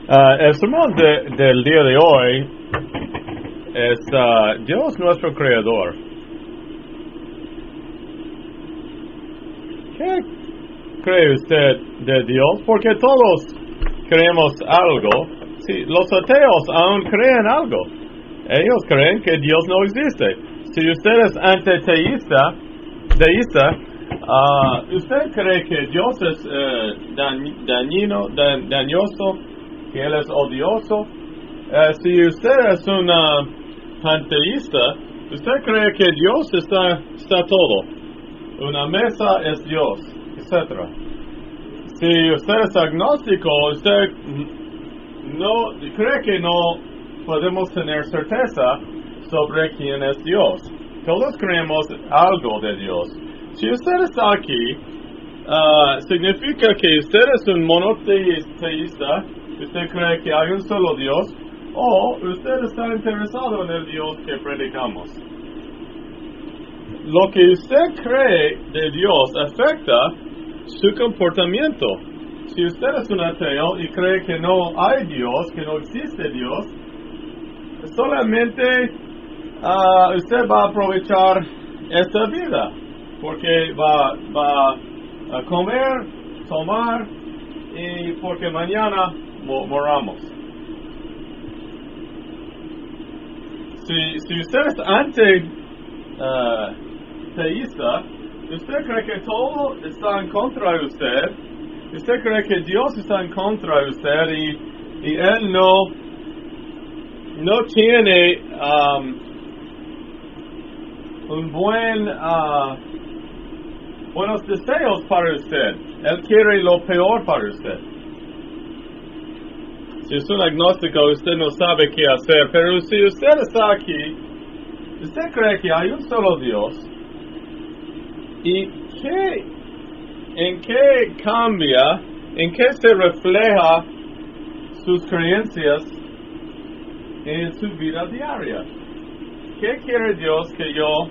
El sermón del día de hoy es Dios nuestro creador. ¿Qué cree usted de Dios? Porque todos creemos algo. Sí, los ateos aún creen algo. Ellos creen que Dios no existe. Si usted es antiteísta, ¿usted cree que Dios es dañoso, que Él es odioso? Si usted es un panteísta, ¿usted cree que Dios está todo? Una mesa es Dios, etc. Si usted es agnóstico, usted no cree que no podemos tener certeza sobre quién es Dios. Todos creemos algo de Dios. Si usted está aquí, significa que usted es un monoteísta, usted cree que hay un solo Dios, o usted está interesado en el Dios que predicamos. Lo que usted cree de Dios afecta su comportamiento. Si usted es un ateo y cree que no hay Dios, que no existe Dios, solamente usted va a aprovechar esta vida, porque va a comer, tomar, y porque mañana moramos. Si usted es anti-teísta, usted cree que todo está en contra de usted, usted cree que Dios está en contra de usted y Él no tiene buenos deseos para usted. Él quiere lo peor para usted. Si es un agnóstico, usted no sabe qué hacer, pero si usted está aquí, usted cree que hay un solo Dios, ¿y en qué cambia, en qué se refleja sus creencias en su vida diaria? ¿Qué quiere Dios que yo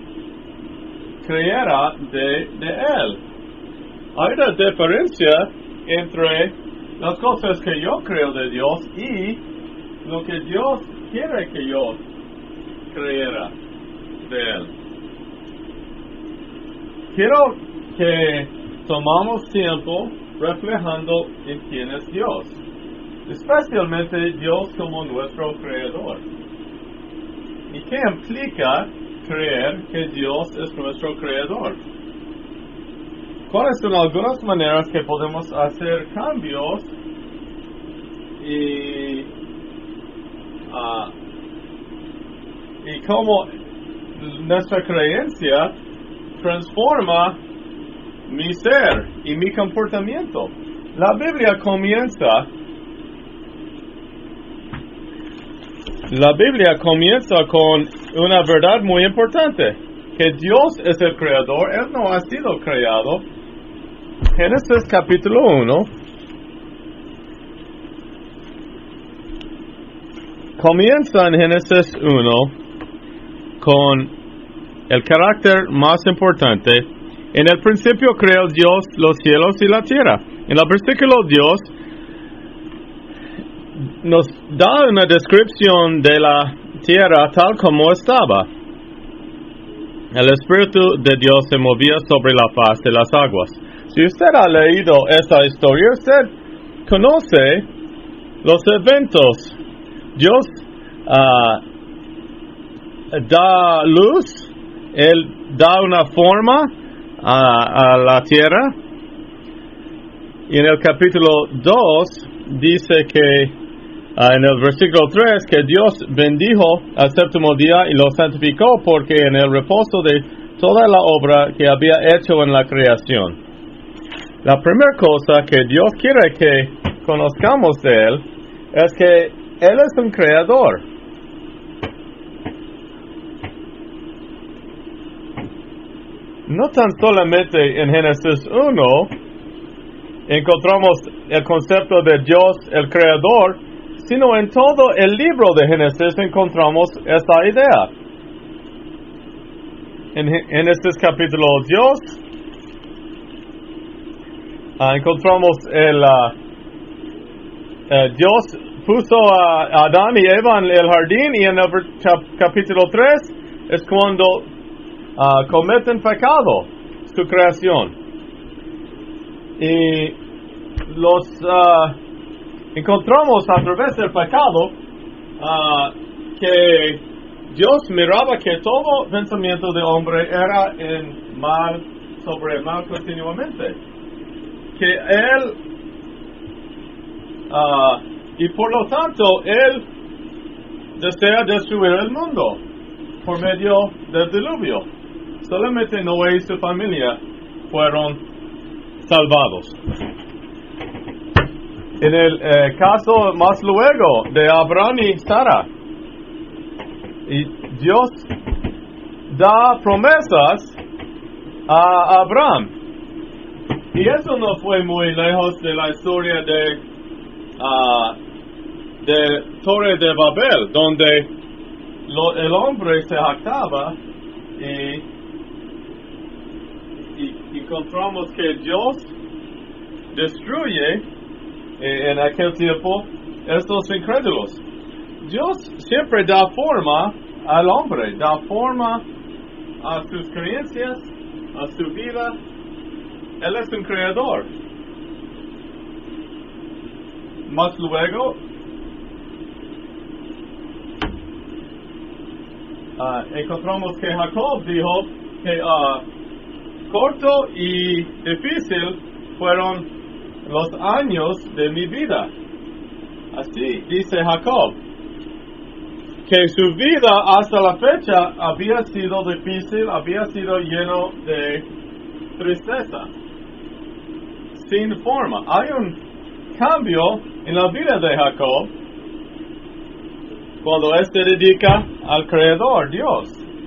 creyera de Él? Hay una diferencia entre las cosas que yo creo de Dios y lo que Dios quiere que yo creyera de Él. Quiero que tomamos tiempo reflejando en quién es Dios, especialmente Dios como nuestro creador. ¿Y qué implica creer que Dios es nuestro creador? ¿Cuáles son algunas maneras que podemos hacer cambios y cómo nuestra creencia transforma mi ser y mi comportamiento? La Biblia comienza con una verdad muy importante, que Dios es el creador, Él no ha sido creado. Génesis capítulo 1 comienza en Génesis 1 con el carácter más importante. En el principio creó Dios los cielos y la tierra. En el versículo Dios nos da una descripción de la tierra tal como estaba. El Espíritu de Dios se movía sobre la faz de las aguas. Si usted ha leído esta historia, usted conoce los eventos. Dios da luz, Él da una forma a la tierra. Y en el capítulo 2 dice que en el versículo 3 que Dios bendijo al séptimo día y lo santificó porque en el reposo de toda la obra que había hecho en la creación. La primera cosa que Dios quiere que conozcamos de Él es que Él es un creador. No tan solamente en Génesis 1 encontramos el concepto de Dios, el creador, sino en todo el libro de Génesis encontramos esta idea. En Génesis capítulo 2 encontramos Dios puso a Adán y Eva en el jardín, y en el capítulo 3 es cuando cometen pecado, su creación. Y los encontramos a través del pecado que Dios miraba que todo pensamiento de hombre era en mal, sobre el mal continuamente. Que Él, y por lo tanto, Él desea destruir el mundo por medio del diluvio. Solamente Noé y su familia fueron salvados. En el caso más luego de Abraham y Sara, y Dios da promesas a Abraham, y eso no fue muy lejos de la historia de Torre de Babel, donde el hombre se jactaba, y encontramos que Dios destruye en aquel tiempo estos incrédulos. Dios siempre da forma al hombre, da forma a sus creencias, a su vida. Él es un creador. Más luego, encontramos que Jacob dijo que corto y difícil fueron los años de mi vida. Así dice Jacob, que su vida hasta la fecha había sido difícil, había sido lleno de tristeza, sin forma. Hay un cambio en la vida de Jacob cuando él se dedica al Creador, Dios.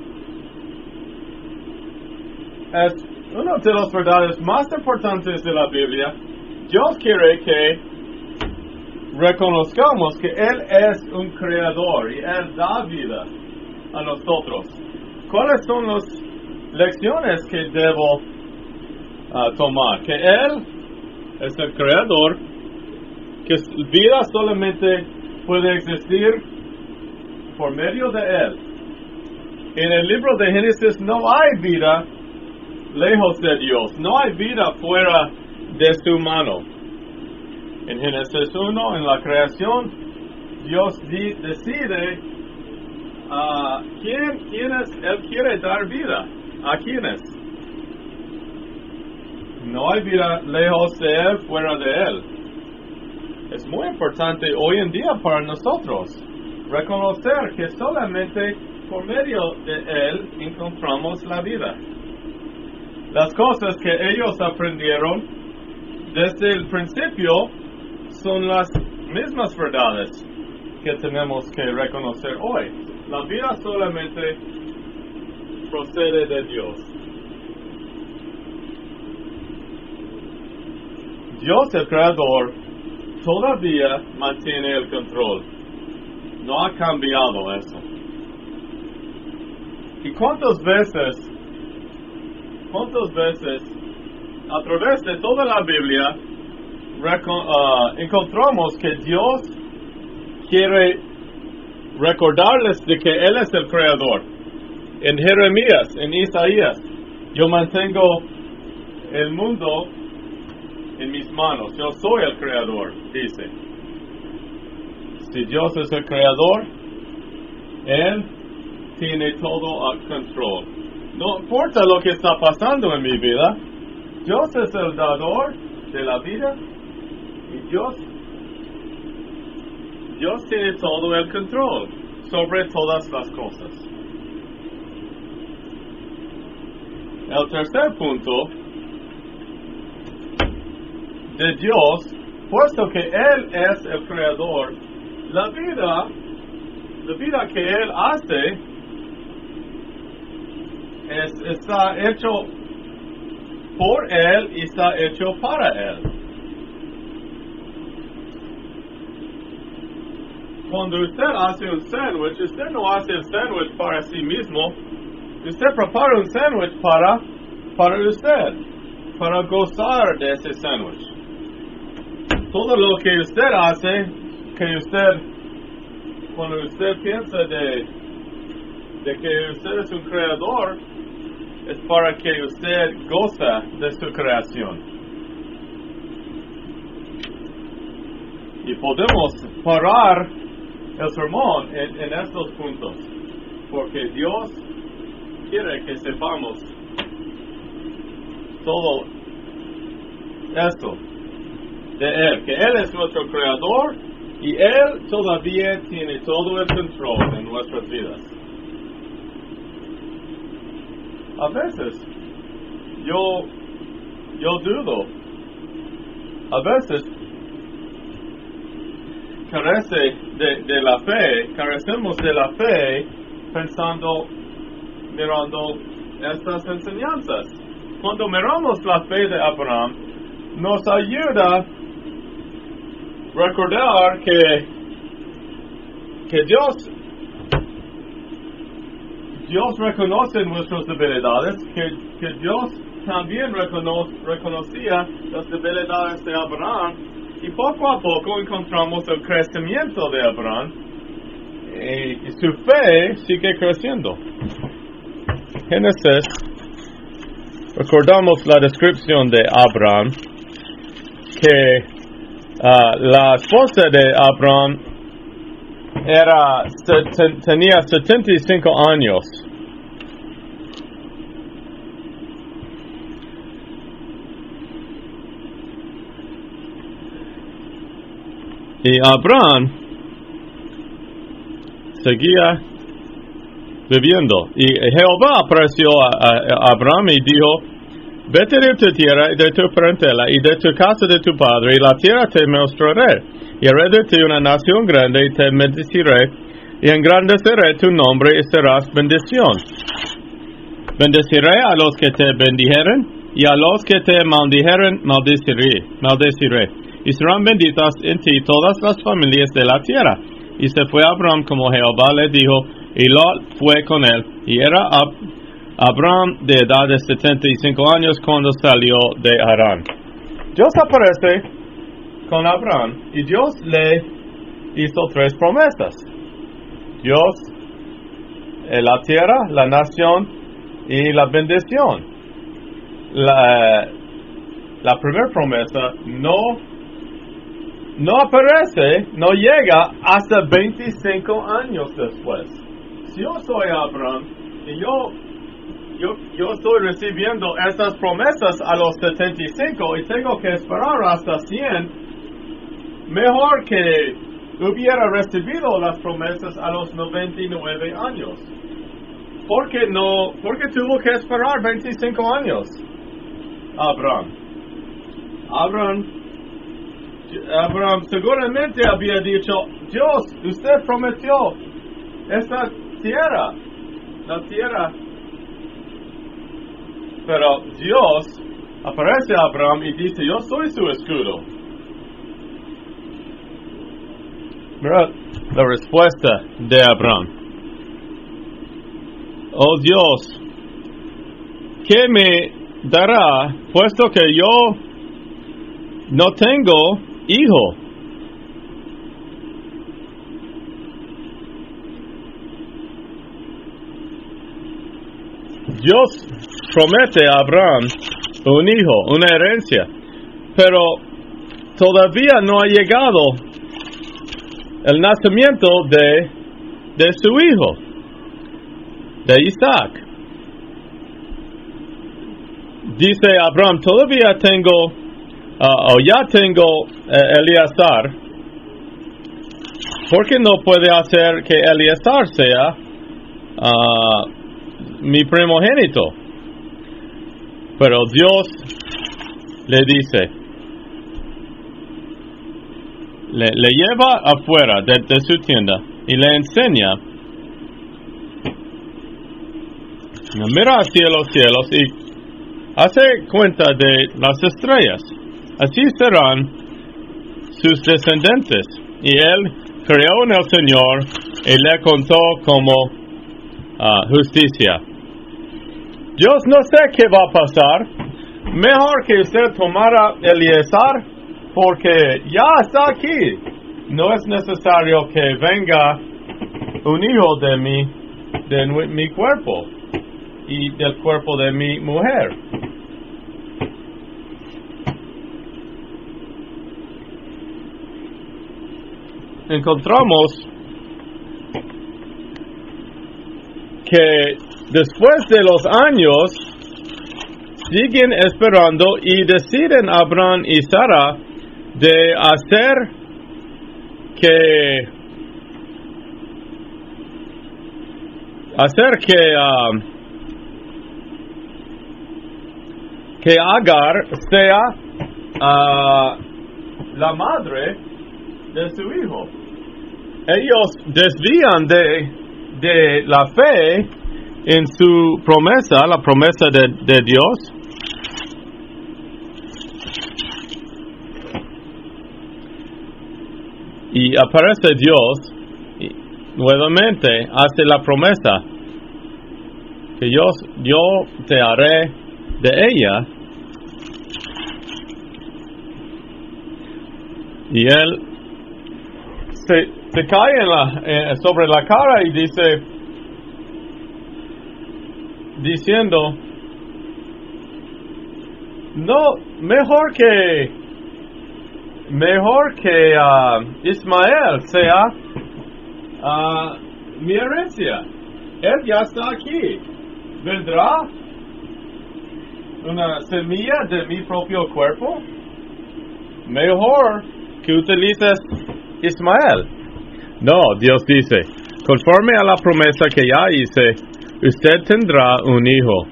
Es una de las verdades más importantes de la Biblia. Dios quiere que reconozcamos que Él es un creador y Él da vida a nosotros. ¿Cuáles son las lecciones que debo tomar? Que Él es el creador, que vida solamente puede existir por medio de Él. En el libro de Génesis no hay vida lejos de Dios, no hay vida fuera de su mano. En Génesis 1, en la creación, Dios decide a quiénes Él quiere dar vida, a quiénes. No hay vida lejos de Él, fuera de Él. Es muy importante hoy en día para nosotros reconocer que solamente por medio de Él encontramos la vida. Las cosas que ellos aprendieron desde el principio son las mismas verdades que tenemos que reconocer hoy. La vida solamente procede de Dios. Dios, el Creador, todavía mantiene el control. No ha cambiado eso. ¿Y cuántas veces, a través de toda la Biblia, encontramos que Dios quiere recordarles de que Él es el Creador? En Jeremías, en Isaías, yo mantengo el mundo en mis manos. Yo soy el Creador, dice. Si Dios es el Creador, Él tiene todo a control. No importa lo que está pasando en mi vida, Dios es el dador de la vida y Dios tiene todo el control sobre todas las cosas. El tercer punto de Dios, puesto que Él es el Creador, la vida que Él hace está hecho por Él y está hecho para Él. Cuando usted hace un sándwich, usted no hace el sándwich para sí mismo, usted prepara un sándwich para usted, para gozar de ese sándwich. todo lo que usted hace, cuando usted piensa de que usted es un creador, es para que usted goza de su creación. Y podemos parar el sermón en estos puntos, porque Dios quiere que sepamos todo esto de Él, que Él es nuestro creador y Él todavía tiene todo el control en nuestras vidas. A veces yo dudo, a veces carecemos de la fe mirando estas enseñanzas. Cuando miramos la fe de Abraham, nos ayuda a recordar que Dios reconoce nuestras debilidades, que Dios también reconocía las debilidades de Abraham, y poco a poco encontramos el crecimiento de Abraham, y su fe sigue creciendo. Génesis, recordamos la descripción de Abraham, que la esposa de Abraham tenía 75 años. Y Abraham seguía viviendo. Y Jehová apareció a Abraham y dijo: vete de tu tierra y de tu parentela y de tu casa de tu padre, y la tierra te mostraré. Y haré de ti una nación grande y te bendeciré, y engrandeceré tu nombre y serás bendición. Bendeciré a los que te bendijeren, y a los que te maldijeren maldeciré. Y serán benditas en ti todas las familias de la tierra. Y se fue Abraham como Jehová le dijo, y Lot fue con él. Y era Abraham de edad de 75 años cuando salió de Harán. Dios aparece con Abraham y Dios le hizo 3 promesas. Dios, la tierra, la nación y la bendición. La primera promesa no aparece, no llega hasta 25 años después. Si yo soy Abraham y yo estoy recibiendo esas promesas a los 75 y tengo que esperar hasta 100, mejor que hubiera recibido las promesas a los 99 años. ¿Por qué tuvo que esperar 25 años? Abraham seguramente había dicho: Dios, usted prometió esta tierra, la tierra. Pero Dios aparece a Abraham y dice: yo soy su escudo. Mira la respuesta de Abraham: oh Dios, ¿qué me dará puesto que yo no tengo hijo? Dios promete a Abraham un hijo, una herencia, pero todavía no ha llegado el nacimiento de su hijo, de Isaac. Dice Abraham: todavía tengo, ya tengo Eliezer. ¿Por qué no puede hacer que Eliezer sea mi primogénito? Pero Dios le dice, le lleva afuera de su tienda y le enseña: mira hacia los cielos y hace cuenta de las estrellas, así serán sus descendientes. Y él creyó en el Señor y le contó como justicia. Dios, no sé qué va a pasar. Mejor que usted tomara Eliezer porque ya está aquí. No es necesario que venga un hijo de mi cuerpo y del cuerpo de mi mujer. Encontramos que después de los años siguen esperando y deciden Abraham y Sara de hacer que Agar sea la madre de su hijo. Ellos desvían de la fe en su promesa, la promesa de Dios. Y aparece Dios y nuevamente hace la promesa que yo te haré de ella. Y él se cae sobre la cara y diciendo, no, mejor que Ismael sea mi herencia. Él ya está aquí. ¿Vendrá una semilla de mi propio cuerpo? Mejor que utilices Ismael. No, Dios dice, conforme a la promesa que ya hice, usted tendrá un hijo.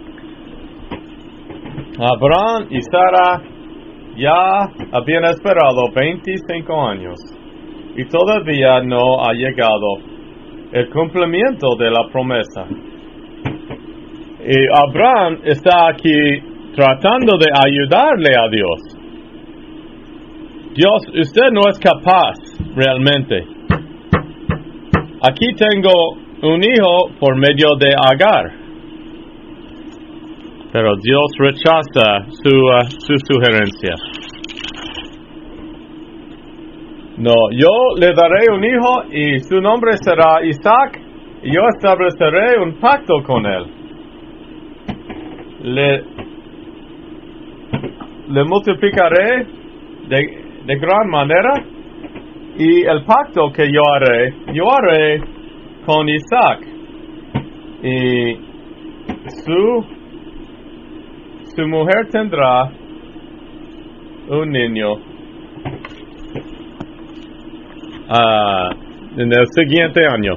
Abraham y Sara ya habían esperado 25 años y todavía no ha llegado el cumplimiento de la promesa. Y Abraham está aquí tratando de ayudarle a Dios. Dios, usted no es capaz realmente. Aquí tengo un hijo por medio de Agar. Pero Dios rechaza su sugerencia. No, yo le daré un hijo y su nombre será Isaac y yo estableceré un pacto con él. Le multiplicaré de gran manera y el pacto que yo haré con Isaac y su mujer tendrá un niño en el siguiente año.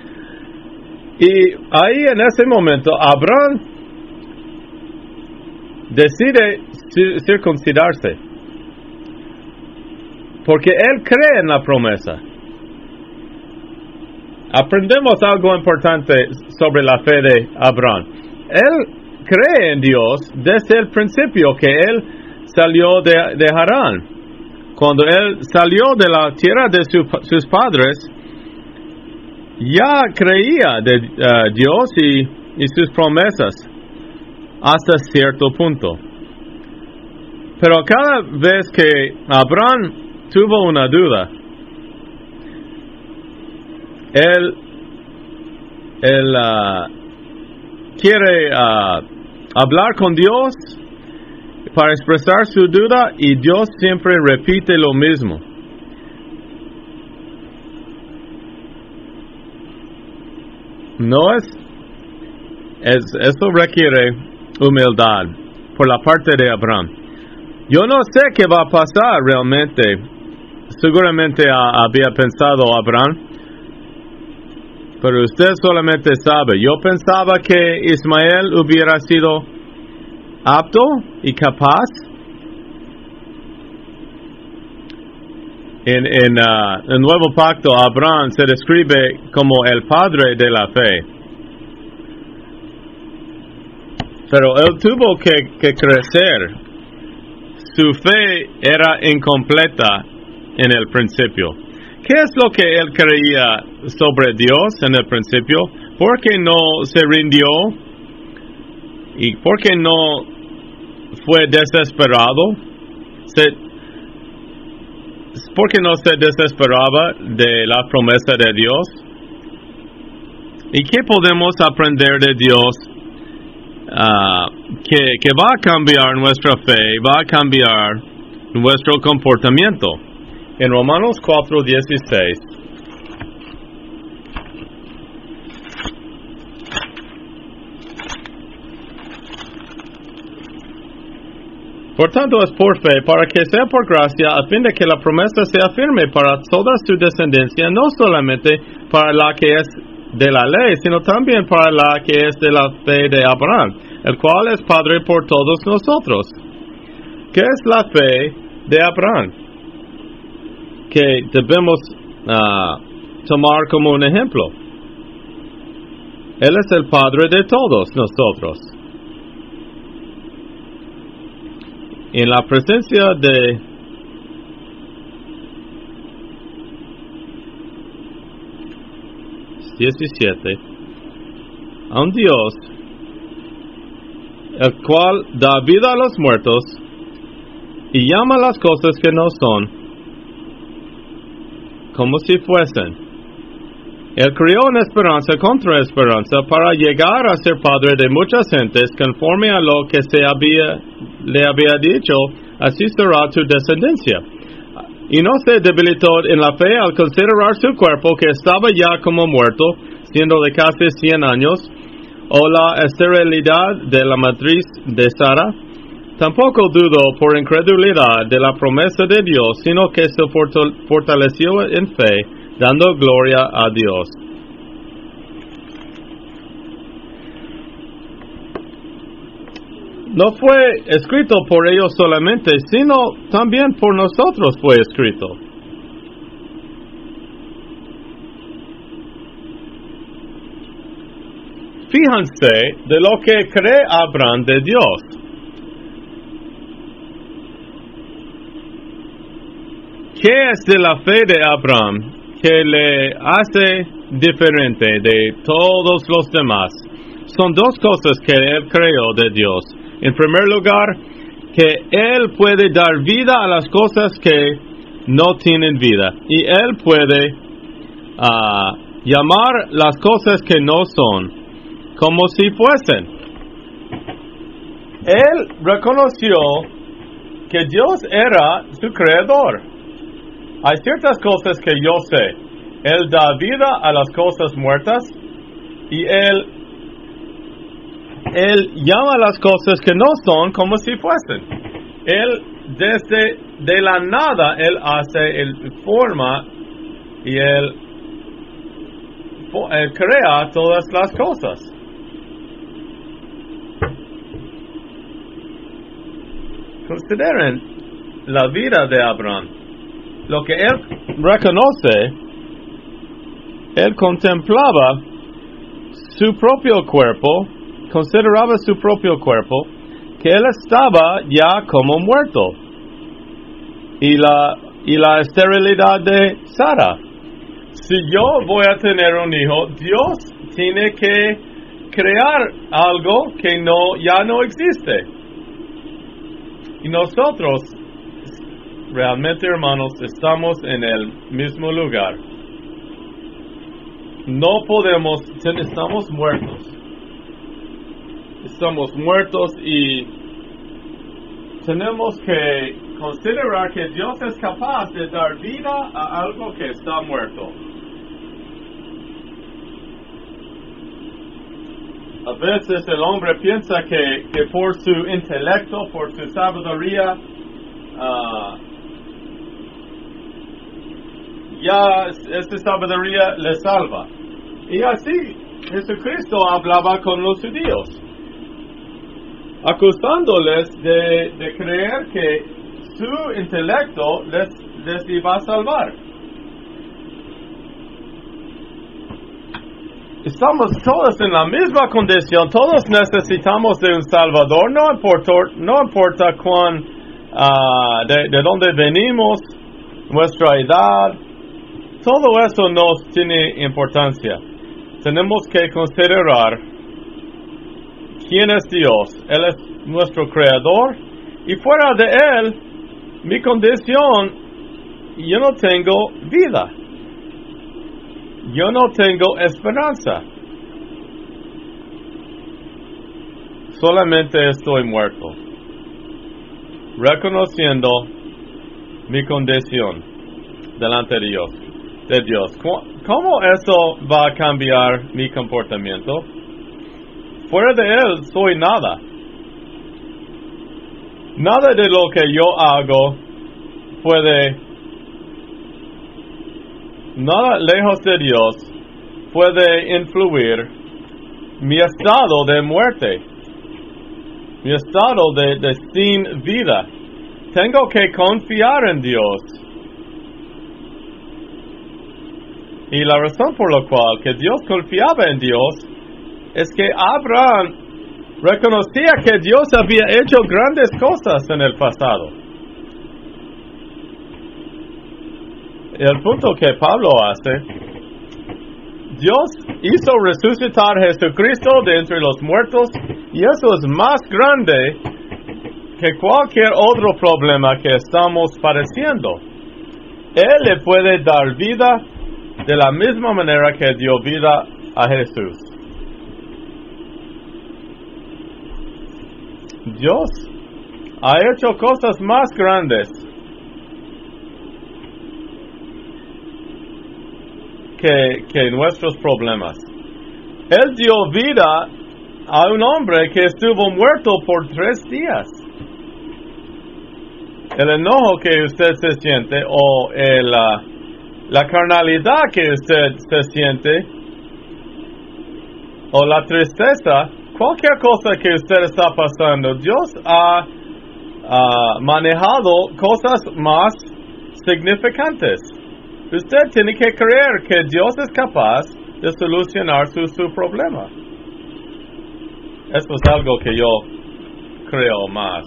Y ahí en ese momento Abraham decide circuncidarse porque él cree en la promesa. Aprendemos algo importante sobre la fe de Abraham. Él cree en Dios desde el principio que él salió de Harán. Cuando él salió de la tierra de sus padres, ya creía de Dios y sus promesas hasta cierto punto. Pero cada vez que Abraham tuvo una duda, él quiere hablar con Dios para expresar su duda y Dios siempre repite lo mismo. Esto requiere humildad por la parte de Abraham. Yo no sé qué va a pasar realmente. Seguramente había pensado Abraham, pero usted solamente sabe. Yo pensaba que Ismael hubiera sido apto y capaz. En el Nuevo Pacto, Abraham se describe como el padre de la fe. Pero él tuvo que crecer. Su fe era incompleta en el principio. ¿Qué es lo que él creía sobre Dios en el principio? ¿Por qué no se rindió? ¿Y por qué no fue desesperado? porque no se desesperaba de la promesa de Dios. ¿Y qué podemos aprender de Dios? Que va a cambiar nuestra fe, va a cambiar nuestro comportamiento. En Romanos 4:16. Por tanto es por fe, para que sea por gracia, a fin de que la promesa sea firme para toda su descendencia, no solamente para la que es de la ley, sino también para la que es de la fe de Abraham, el cual es Padre por todos nosotros. ¿Qué es la fe de Abraham? Que debemos tomar como un ejemplo. Él es el Padre de todos nosotros. En la presencia de a un Dios, el cual da vida a los muertos y llama las cosas que no son como si fuesen. Él crió una esperanza contra esperanza para llegar a ser padre de muchas gentes, conforme a lo que le había dicho, así será tu descendencia. Y no se debilitó en la fe al considerar su cuerpo, que estaba ya como muerto, siendo de casi 100 años, o la esterilidad de la matriz de Sara. Tampoco dudó por incredulidad de la promesa de Dios, sino que se fortaleció en fe, dando gloria a Dios. No fue escrito por ellos solamente, sino también por nosotros fue escrito. Fíjense de lo que cree Abraham de Dios. ¿Qué es de la fe de Abraham que le hace diferente de todos los demás? Son dos cosas que él creó de Dios. En primer lugar, que él puede dar vida a las cosas que no tienen vida. Y él puede llamar las cosas que no son como si fuesen. Él reconoció que Dios era su creador. Hay ciertas cosas que yo sé. Él da vida a las cosas muertas y Él llama las cosas que no son como si fuesen. Él desde de la nada, Él hace, Él forma y Él crea todas las cosas. Consideren la vida de Abraham. Lo que él reconoce, él contemplaba su propio cuerpo, consideraba su propio cuerpo, que él estaba ya como muerto. Y la esterilidad de Sara. Si yo voy a tener un hijo, Dios tiene que crear algo que ya no existe. Y nosotros, realmente, hermanos, estamos en el mismo lugar. No podemos, estamos muertos. Estamos muertos y tenemos que considerar que Dios es capaz de dar vida a algo que está muerto. A veces el hombre piensa que por su intelecto, por su sabiduría, ya esta sabiduría le salva. Y así Jesucristo hablaba con los judíos, acusándoles de creer que su intelecto les iba a salvar. Estamos todos en la misma condición, todos necesitamos de un Salvador, no importa cuán, de dónde venimos, nuestra edad, todo eso no tiene importancia. Tenemos que considerar quién es Dios. Él es nuestro creador y fuera de Él, mi condición yo no tengo vida. Yo no tengo esperanza. Solamente estoy muerto. Reconociendo mi condición delante de Dios. ¿Cómo eso va a cambiar mi comportamiento? Fuera de Él soy nada. Nada de lo que yo hago nada lejos de Dios puede influir mi estado de muerte, mi estado de sin vida. Tengo que confiar en Dios. Y la razón por la cual que Dios confiaba en Dios es que Abraham reconocía que Dios había hecho grandes cosas en el pasado. El punto que Pablo hace, Dios hizo resucitar a Jesucristo de entre los muertos, y eso es más grande que cualquier otro problema que estamos padeciendo. Él le puede dar vida de la misma manera que dio vida a Jesús. Dios ha hecho cosas más grandes que nuestros problemas. Él dio vida a un hombre que estuvo muerto por 3 días. El enojo que usted se siente o la carnalidad que usted se siente o la tristeza, cualquier cosa que usted está pasando, Dios ha manejado cosas más significantes. Usted tiene que creer que Dios es capaz de solucionar su problema. Esto es algo que yo creo más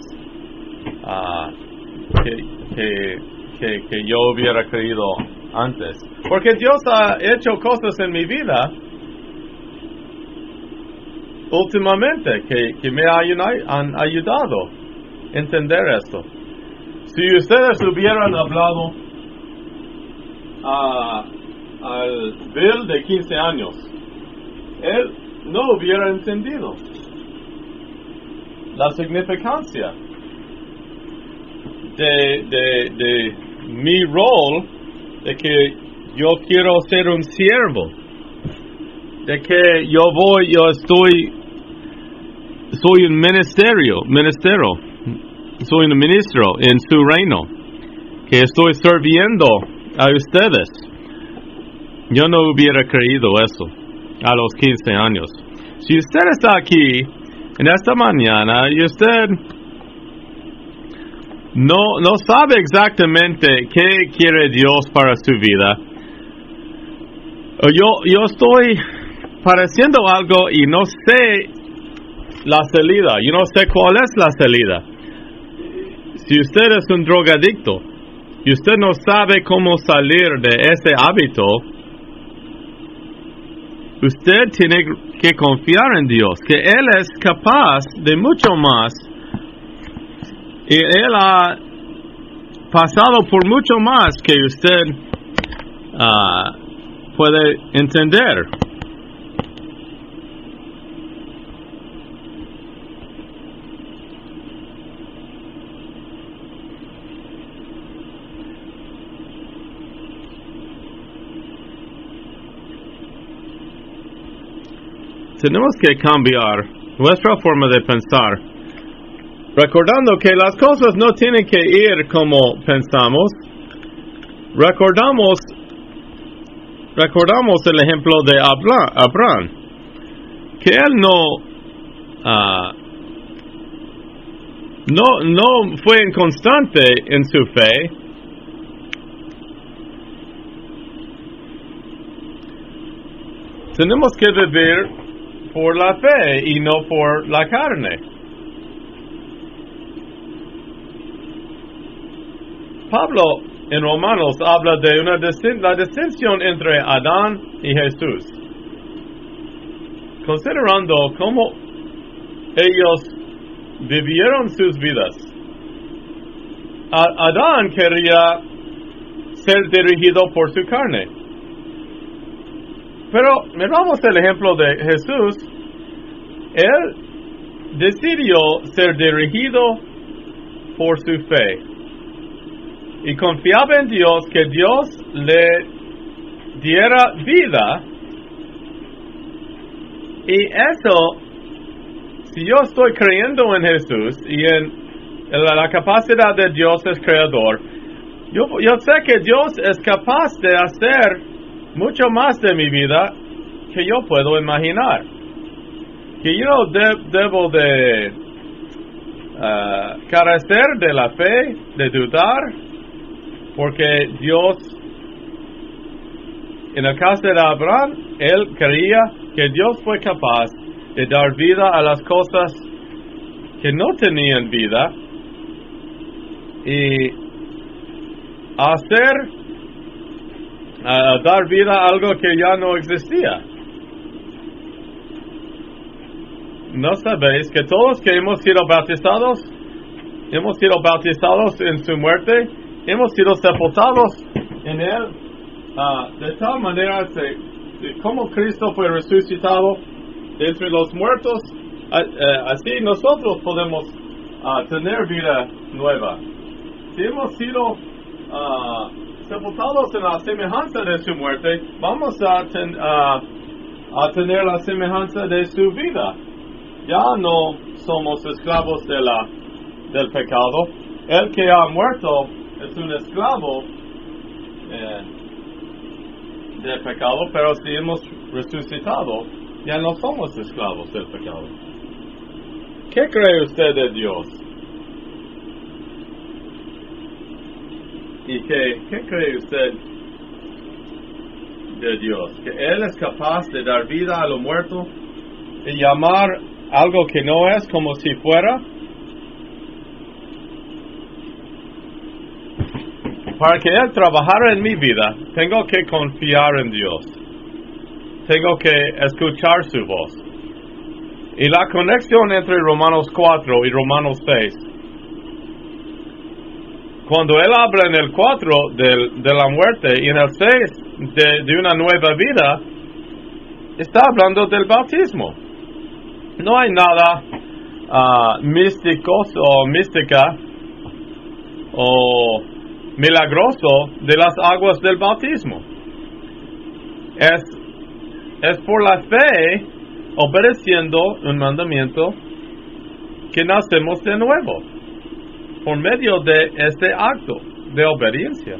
que yo hubiera creído antes. Porque Dios ha hecho cosas en mi vida últimamente que me han ayudado a entender esto. Si ustedes hubieran hablado al Bill de 15 años, él no hubiera entendido la significancia de mi rol, de que yo quiero ser un siervo, de que soy un ministerio, soy un ministro en su reino, que estoy sirviendo a ustedes. Yo no hubiera creído eso a los 15 años. Si usted está aquí en esta mañana y usted no sabe exactamente qué quiere Dios para su vida, yo estoy padeciendo algo y no sé la salida, yo no sé cuál es la salida. Si usted es un drogadicto y usted no sabe cómo salir de ese hábito, usted tiene que confiar en Dios, que Él es capaz de mucho más, y Él ha pasado por mucho más que usted puede entender. Tenemos que cambiar nuestra forma de pensar, recordando que las cosas no tienen que ir como pensamos. Recordamos el ejemplo de Abraham, que él no fue inconstante en su fe. Tenemos que vivir por la fe y no por la carne. Pablo en Romanos habla de la distinción entre Adán y Jesús, considerando cómo ellos vivieron sus vidas. Adán quería ser dirigido por su carne. Pero miramos el ejemplo de Jesús. Él decidió ser dirigido por su fe y confiaba en Dios, que Dios le diera vida. Y eso, si yo estoy creyendo en Jesús y en la capacidad de Dios es creador, yo sé que Dios es capaz de hacer mucho más de mi vida que yo puedo imaginar. Que yo debo de carecer de la fe, de dudar, porque Dios, en el caso de Abraham, él creía que Dios fue capaz de dar vida a las cosas que no tenían vida y dar vida a algo que ya no existía. ¿No sabéis que todos que hemos sido bautizados en su muerte, hemos sido sepultados en él, de tal manera que como Cristo fue resucitado de entre los muertos, así nosotros podemos tener vida nueva? Si hemos sido sepultados en la semejanza de su muerte, vamos a tener la semejanza de su vida. Ya no somos esclavos del pecado. El que ha muerto es un esclavo del pecado, pero si hemos resucitado, ya no somos esclavos del pecado. ¿Qué cree usted de Dios? ¿Y qué cree usted de Dios? ¿Que Él es capaz de dar vida a lo muerto y llamar algo que no es como si fuera? Para que Él trabajara en mi vida, tengo que confiar en Dios. Tengo que escuchar su voz. Y la conexión entre Romanos 4 y Romanos 6. Cuando Él habla en el 4 de la muerte y en el 6 de una nueva vida, está hablando del bautismo. No hay nada místico o mística o milagroso de las aguas del bautismo. Es por la fe, obedeciendo un mandamiento, que nacemos de nuevo, por medio de este acto de obediencia.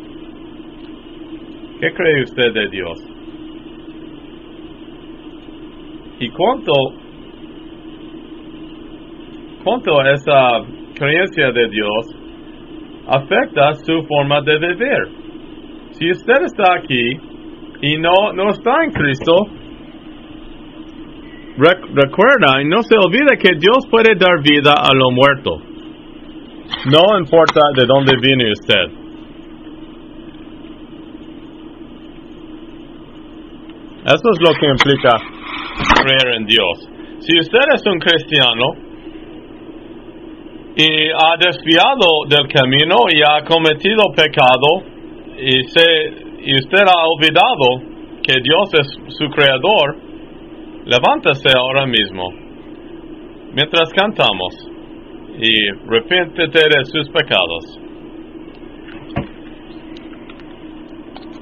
¿Qué cree usted de Dios? ¿Y cuánto esa creencia de Dios afecta su forma de vivir? Si usted está aquí y no está en Cristo, recuerda y no se olvide que Dios puede dar vida a lo muerto. No importa de dónde viene usted. Eso es lo que implica creer en Dios. Si usted es un cristiano y ha desviado del camino y ha cometido pecado y usted ha olvidado que Dios es su creador, levántese ahora mismo mientras cantamos y arrepiéntete de sus pecados.